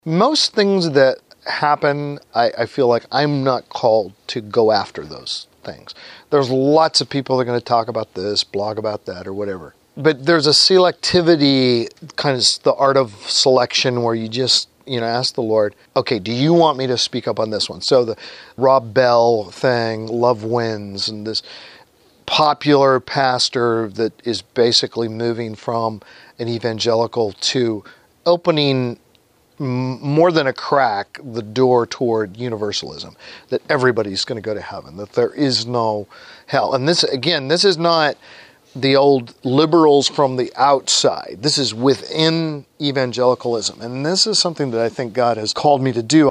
Most things that happen, I feel like I'm not called to go after those things. There's lots of people that are going to talk about this, blog about that, or whatever. But there's a selectivity, kind of the art of selection, where you just, ask the Lord, okay, do you want me to speak up on this one? So the Rob Bell thing, Love Wins, and this popular pastor that is basically moving from an evangelical to opening more than a crack the door toward universalism, that everybody's going to go to heaven, that there is no hell. And this is not the old liberals from the outside. This is within evangelicalism. And this is something that I think God has called me to do.